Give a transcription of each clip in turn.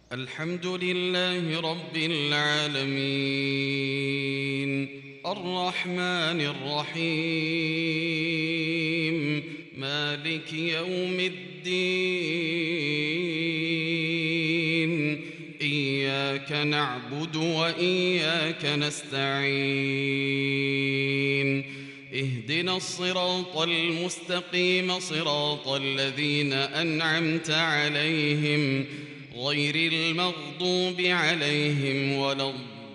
الحمد لله رب العالمين الرحمن الرحيم مالك يوم الدين إياك نعبد وإياك نستعين اهدنا الصراط المستقيم صراط الذين أنعمت عليهم غير المغضوب عليهم ولا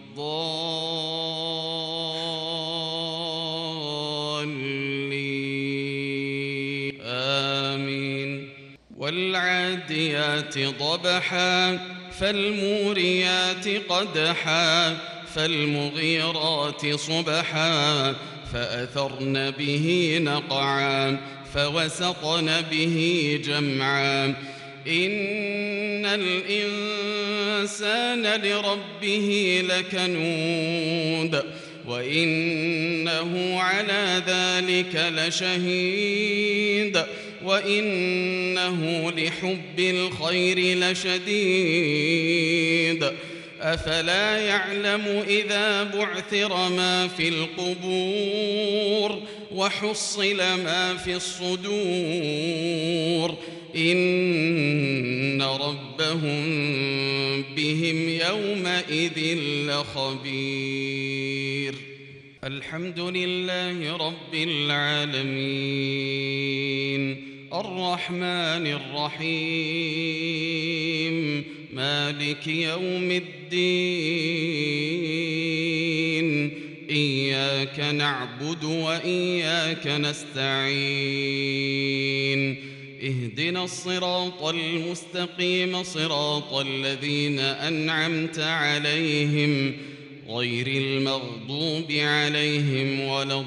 الضالين آمين. والعاديات ضبحا فالموريات قدحا فالمغيرات صبحا فأثرن به نقعا فوسطن به جمعا إن الإنسان لربه لكنود وإنه على ذلك لشهيد وإنه لحب الخير لشديد أفلا يعلم إذا بعثر ما في القبور وحصل ما في الصدور إن ربهم بهم يومئذ لخبير. الحمد لله رب العالمين الرحمن الرحيم مالك يوم الدين إياك نعبد وإياك نستعين اهدنا الصراط المستقيم صراط الذين أنعمت عليهم غير المغضوب عليهم ولا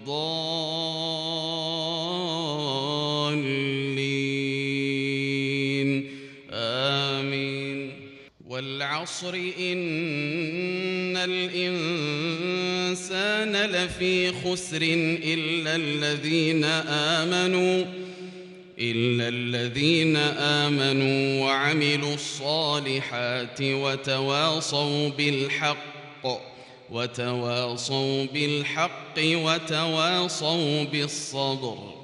الضالين آمين. والعصر إن الإنسان لفي خسر إلا الذين آمنوا وعملوا الصالحات وتواصوا بالحق وتواصوا بالصبر